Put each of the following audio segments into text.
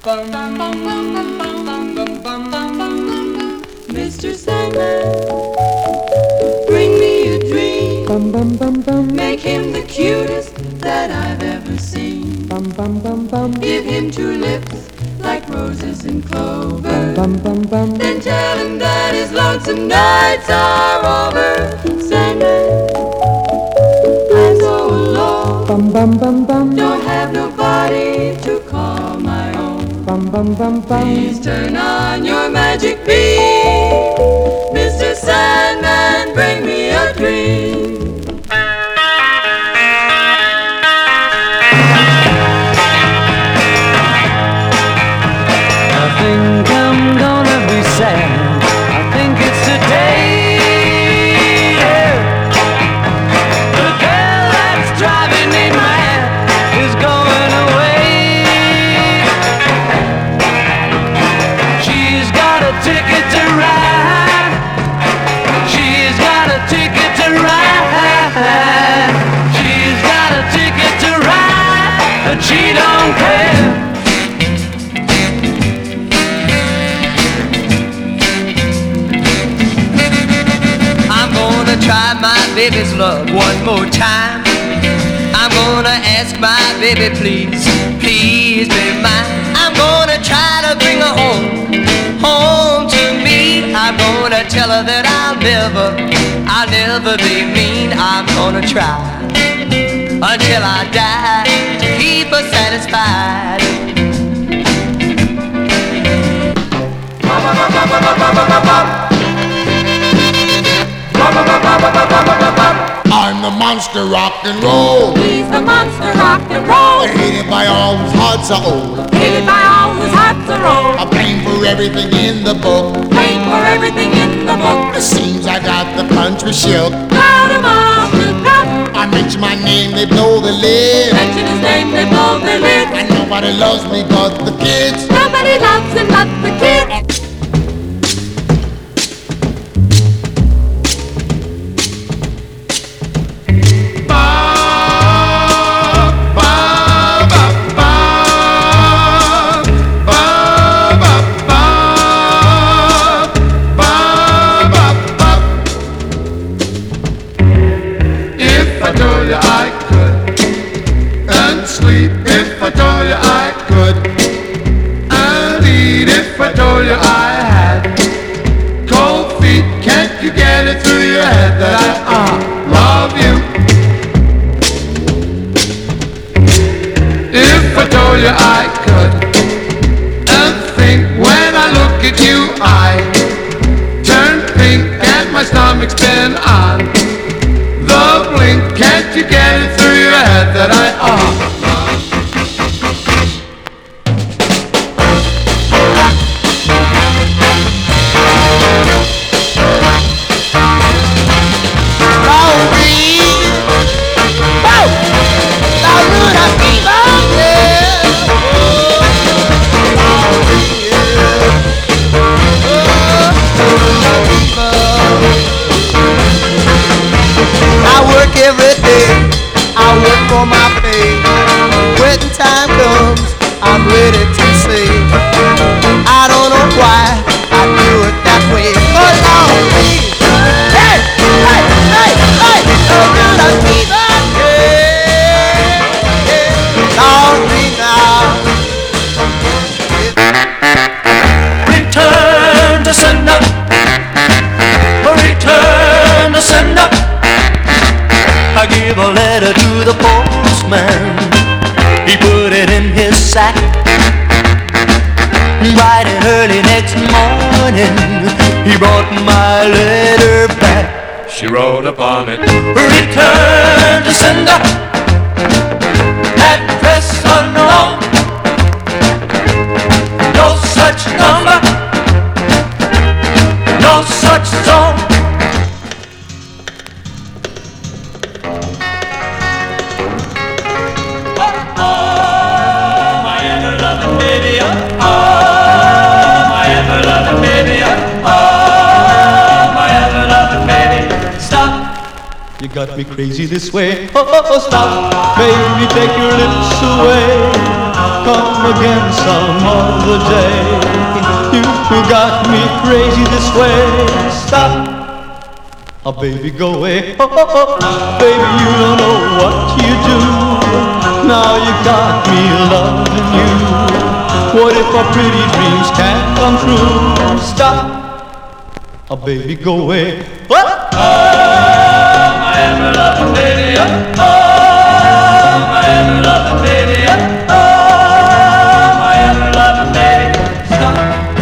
Mr. Sandman, bring me a dream. Make him the cutest that I've ever seen. Give him two lips like roses and clover. Then tell him that his lonesome nights are over. Sandman, I'm so alone. Don't have nobody to call my own. Please turn on your magic beam. Mr. Sandman, bring me a dream. I think I'm gonna be sad. I think it's today. The girl that's driving me mad is going away. She's got a ticket to ride. She's got a ticket to ride. She's got a ticket to ride, but she don't care. Try my baby's love one more time. I'm gonna ask my baby, please, please be mine. I'm gonna try to bring her home to me. I'm gonna tell her that I'll never be mean. I'm gonna try until I die to keep her satisfied. I'm the monster rock and roll. He's the monster rock and roll. Hated by all whose hearts are old. Hated by all whose hearts are old. I'm paying for everything in the book. Paying for everything in the book. It seems I got the country shook. Proud of all to come. I mention my name, they blow the lid. Mention his name, they blow their lids. And nobody loves me but the kids. Nobody loves him but the kids. If I told you I could, and eat if I told you I had cold feet, can't you get it through your head that I love you? If I told you I could, and think when I look at you I turn pink and my stomach's been on the blink, can't you get it through your head that I every day, I work for my pay. When time comes, I'm ready to say, I don't know why I do it that way. Oh Lord, please, hey, hey, hey, hey, don't do the fever, hey, Lord, please now. Return to sender, return to sender. I gave a letter to the postman. He put it in his sack. Bright and early next morning, he brought my letter back. She wrote upon it, return to sender. Address unknown. No such number. No such zone. You got me crazy this way. Oh, stop, baby, take your lips away. come again some other day. You got me crazy this way. Stop, oh baby, go away. Oh, oh, oh. Baby, you don't know what you do. Now you got me loving you. What if our pretty dreams can't come true? Stop, oh baby, go away. What? Oh, my ever-loving baby. Oh, my ever-loving baby. Oh, my ever-loving baby. Stop.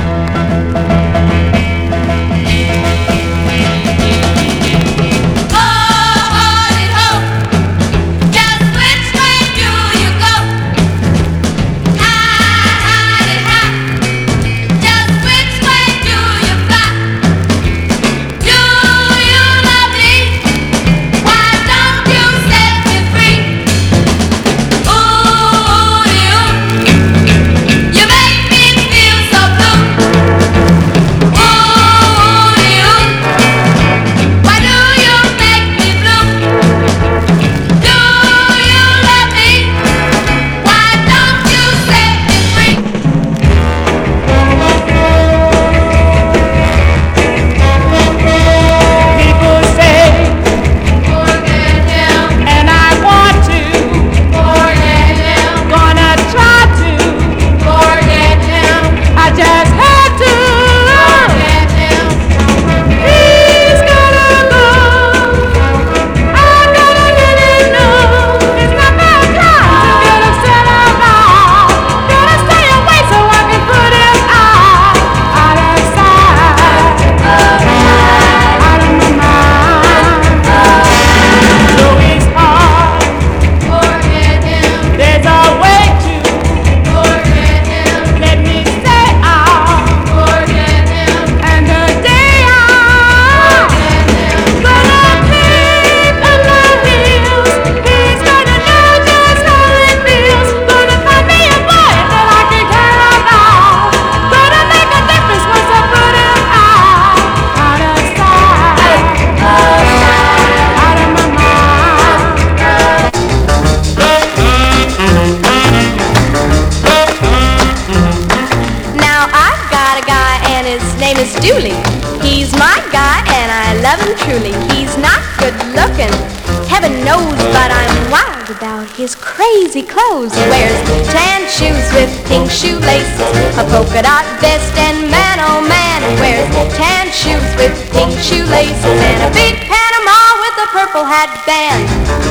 He's my guy and I love him truly. He's not good looking, heaven knows, but I'm wild about his crazy clothes. He wears tan shoes with pink shoelaces, a polka dot vest, and man oh man, he wears tan shoes with pink shoelaces and a big Panama with a purple hat band.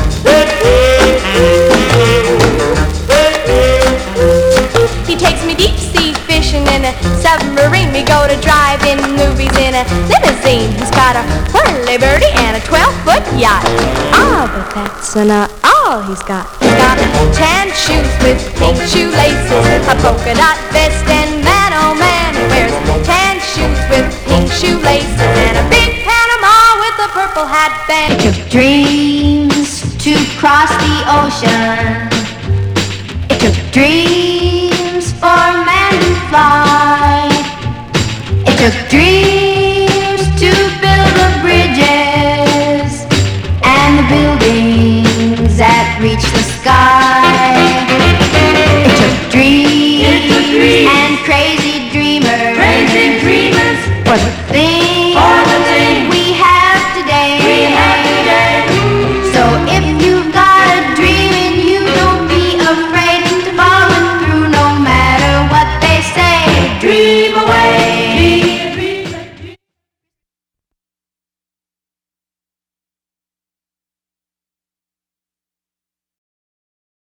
He takes me deep sea fishing in a submarine. We go to drive-in movies in a limousine. He's got a whirly-birdie and a 12-foot yacht. Ah, but that's not all he's got. He's got tan shoes with pink shoelaces, a polka dot vest, and man oh man, he wears tan shoes with pink shoelaces and a big Panama with a purple hat band. It took dreams to cross the ocean. It took dreams for man to fly. It took dreams